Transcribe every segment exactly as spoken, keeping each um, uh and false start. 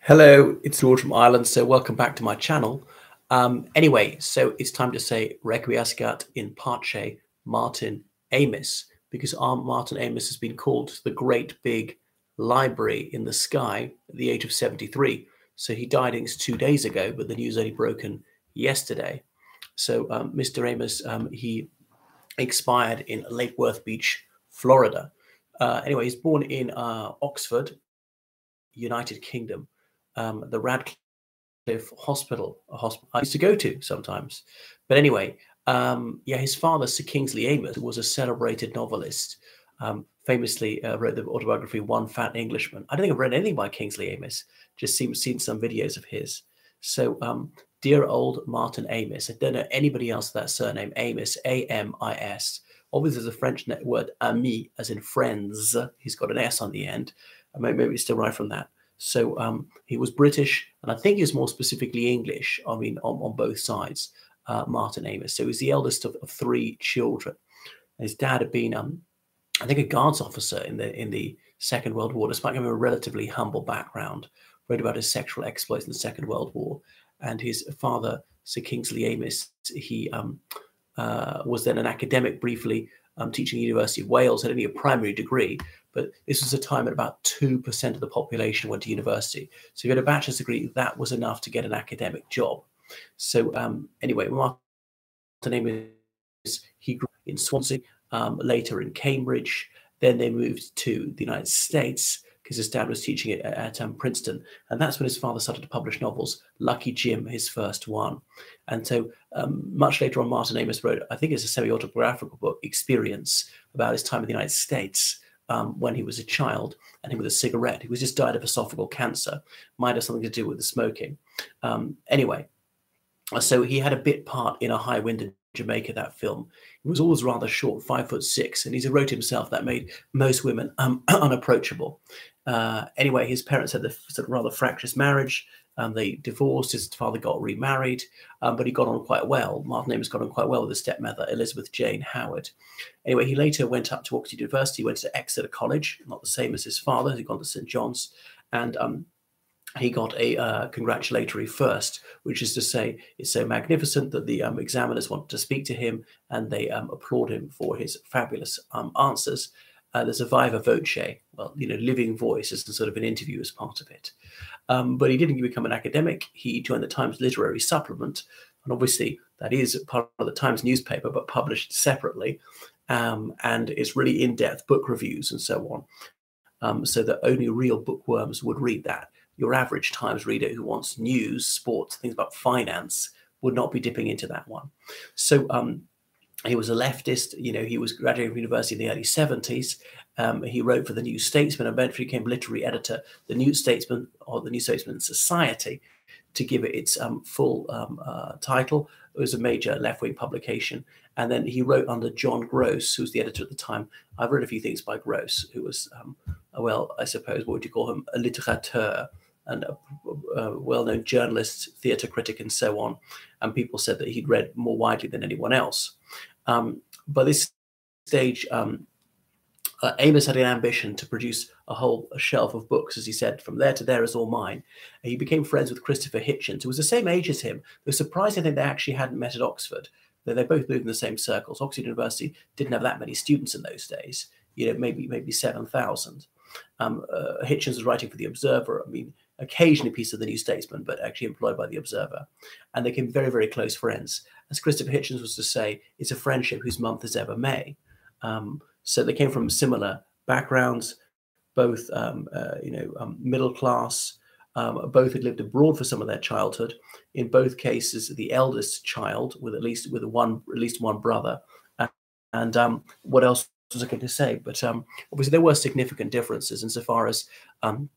Hello, it's George from Ireland. So welcome back to my channel. Um, anyway, so it's time to say Requiescat in Pace Martin Amis, because our Martin Amis has been called to the great big library in the sky at the age of seventy-three. So he died, I think it's two days ago, but the news only broken yesterday. So um, Mister Amos, um, he expired in Lake Worth Beach, Florida. Uh, anyway, he's born in uh, Oxford, United Kingdom. Um, the Radcliffe Hospital, a hospital I used to go to sometimes. But anyway, um, yeah, his father, Sir Kingsley Amis, was a celebrated novelist. Um, famously uh, wrote the autobiography One Fat Englishman. I don't think I've read anything by Kingsley Amis, just seen, seen some videos of his. So, um, dear old Martin Amis. I don't know anybody else with that surname, Amis, A M I S. Obviously, there's a French word, ami, as in friends. He's got an S on the end. Maybe it's still right from that. So um, he was British, and I think he was more specifically English, I mean, on, on both sides, uh, Martin Amis. So he was the eldest of, of three children. His dad had been, um, I think, a guards officer in the in the Second World War, despite having a relatively humble background. Wrote about his sexual exploits in the Second World War. And his father, Sir Kingsley Amis, he um, uh, was then an academic briefly, um, teaching at the University of Wales, had only a primary degree, but this was a time at about two percent of the population went to university. So if you had a bachelor's degree, that was enough to get an academic job. So um, anyway, Martin Amis, he grew up in Swansea, um, later in Cambridge. Then they moved to the United States because his dad was teaching at, at um, Princeton. And that's when his father started to publish novels, Lucky Jim, his first one. And so um, much later on, Martin Amis wrote, I think it's a semi-autobiographical book, Experience, about his time in the United States. Um, when he was a child, and him with a cigarette. He was just died of esophageal cancer. Might have something to do with the smoking. Um, anyway, so he had a bit part in A High Wind in Jamaica, that film. He was always rather short, five foot six, and he wrote himself that made most women um, unapproachable. Uh, anyway, his parents had a sort of rather fractious marriage. Um, they divorced. His father got remarried, um, but he got on quite well. Martin Amis got on quite well with his stepmother, Elizabeth Jane Howard. Anyway, he later went up to Oxford University, went to Exeter College, not the same as his father. He'd gone to Saint John's, and um, he got a uh, congratulatory first, which is to say, it's so magnificent that the um, examiners want to speak to him, and they um, applaud him for his fabulous um, answers. Uh, there's a viva voce, well, you know, living voice as sort of an interview as part of it. Um, but he didn't become an academic. He joined the Times Literary Supplement, and obviously that is part of the Times newspaper, but published separately, um, and it's really in-depth book reviews and so on, um, so that only real bookworms would read that. Your average Times reader who wants news, sports, things about finance would not be dipping into that one. So um, he was a leftist. You know, he was graduating from university in the early seventies. Um, he wrote for the New Statesman, and eventually became literary editor, the New Statesman, or the New Statesman Society, to give it its um, full um, uh, title. It was a major left-wing publication. And then he wrote under John Gross, who was the editor at the time. I've read a few things by Gross, who was, um, well, I suppose, what would you call him, a littérateur, and a, a well-known journalist, theatre critic, and so on. And people said that he'd read more widely than anyone else. Um, by this stage, um, uh, Amos had an ambition to produce a whole a shelf of books, as he said, from there to there is all mine. And he became friends with Christopher Hitchens, who was the same age as him. It was surprising that they actually hadn't met at Oxford. They both moved in the same circles. Oxford University didn't have that many students in those days, you know, maybe maybe seven thousand. Um, uh, Hitchens was writing for The Observer. I mean, occasionally a piece of the New Statesman, but actually employed by The Observer. And they became very, very close friends. As Christopher Hitchens was to say, it's a friendship whose month is ever May. Um, so they came from similar backgrounds, both, um, uh, you know, um, middle class. Um, both had lived abroad for some of their childhood. In both cases, the eldest child with at least with one at least one brother. Uh, and um, what else was I going to say? But um, obviously there were significant differences insofar as um,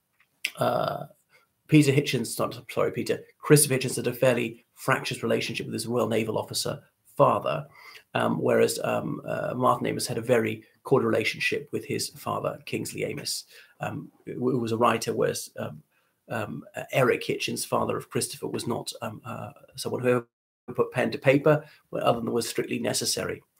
uh, Peter Hitchens, not sorry, Peter Christopher Hitchens had a fairly fractious relationship with his Royal Naval officer father, um, whereas um, uh, Martin Amis had a very cordial relationship with his father, Kingsley Amis, um, who was a writer, whereas um, um, uh, Eric Hitchens, father of Christopher, was not um, uh, someone who put pen to paper, other than was strictly necessary.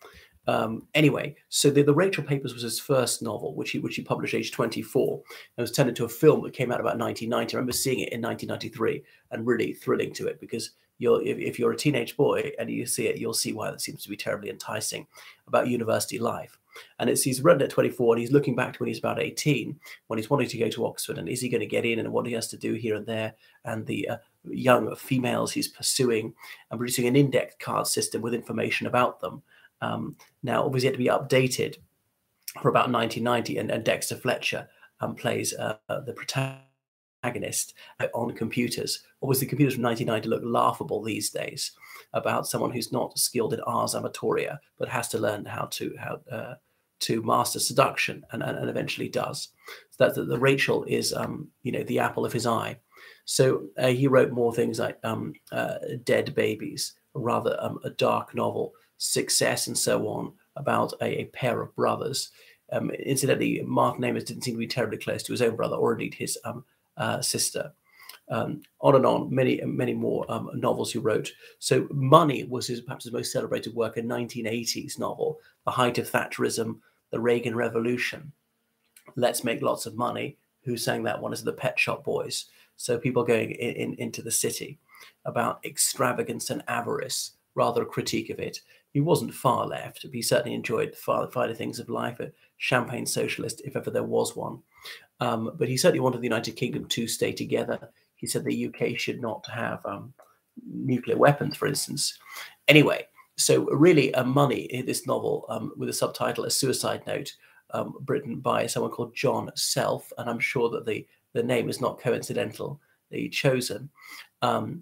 Um, anyway, so the, the Rachel Papers was his first novel, which he which he published age twenty-four. It was turned into a film that came out about nineteen ninety. I remember seeing it in nineteen ninety-three and really thrilling to it, because you're if, if you're a teenage boy and you see it, you'll see why that seems to be terribly enticing about university life. And it's he's written at twenty-four, and he's looking back to when he's about eighteen, when he's wanting to go to Oxford, and is he going to get in, and what he has to do here and there, and the uh, young females he's pursuing, and producing an index card system with information about them. Um, now, obviously, it had to be updated for about nineteen ninety, and, and Dexter Fletcher um, plays uh, the protagonist on computers. Obviously, computers from nineteen ninety look laughable these days, about someone who's not skilled in ars amatoria, but has to learn how to how uh, to master seduction, and, and, and eventually does. So that the, the Rachel is, um, you know, the apple of his eye. So uh, he wrote more things like um, uh, Dead Babies, rather um, a dark novel, Success, and so on, about a, a pair of brothers. Um, incidentally, Martin Amis didn't seem to be terribly close to his own brother, or indeed his um, uh, sister. Um, on and on, many, many more um, novels he wrote. So Money was his, perhaps his most celebrated work, a nineteen eighties novel, the height of Thatcherism, the Reagan Revolution. Let's Make Lots of Money. Who sang that one? Is the Pet Shop Boys. So people going in, in, into the city, about extravagance and avarice, rather a critique of it. He wasn't far left, but he certainly enjoyed the far, finer things of life, a champagne socialist, if ever there was one. Um, but he certainly wanted the United Kingdom to stay together. He said the U K should not have um, nuclear weapons, for instance. Anyway, so really, uh, Money, in this novel, um, with a subtitle, A Suicide Note, um, written by someone called John Self, and I'm sure that the, the name is not coincidental, the chosen, um,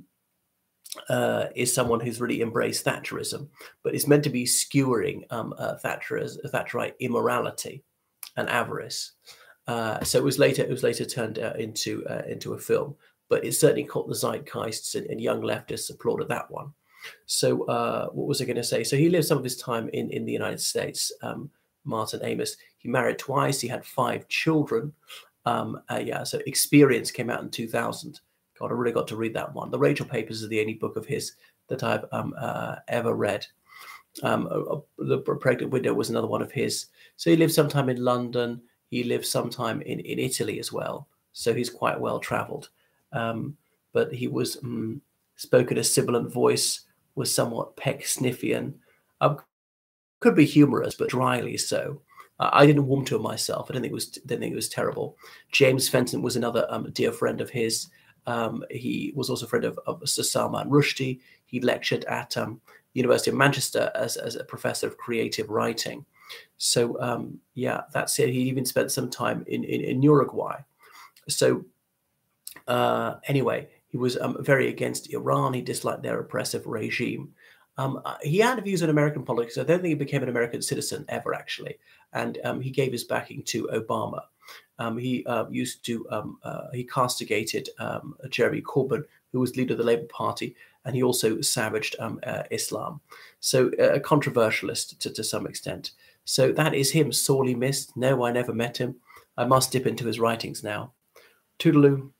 Uh, is someone who's really embraced Thatcherism, but is meant to be skewering um, uh, Thatcher's, Thatcherite immorality and avarice. Uh, so it was later it was later turned uh, into uh, into a film, but it certainly caught the zeitgeists, and, and young leftists applauded that one. So uh, what was I going to say? So he lived some of his time in in the United States. Um, Martin Amis. He married twice. He had five children. Um, uh, yeah. So Experience came out in two thousand. God, I really got to read that one. The Rachel Papers is the only book of his that I've um, uh, ever read. Um, uh, the Pregnant Widow was another one of his. So he lived sometime in London. He lived sometime in, in Italy as well. So he's quite well travelled. Um, but he was um, spoke in a sibilant voice, was somewhat Pecksniffian. Um, could be humorous, but dryly so. Uh, I didn't warm to him myself. I didn't think it was didn't think it was terrible. James Fenton was another um, dear friend of his. Um, he was also a friend of, of Sir Salman Rushdie. He lectured at um, University of Manchester as, as a professor of creative writing. So, um, yeah, that's it. He even spent some time in, in, in Uruguay. So, uh, anyway, he was um, very against Iran. He disliked their oppressive regime. Um, he had views on American politics. I don't think he became an American citizen ever, actually. And um, he gave his backing to Obama. Um, he uh, used to, um, uh, he castigated um, Jeremy Corbyn, who was leader of the Labour Party, and he also savaged um, uh, Islam. So uh, a controversialist to, to some extent. So that is him, sorely missed. No, I never met him. I must dip into his writings now. Toodaloo.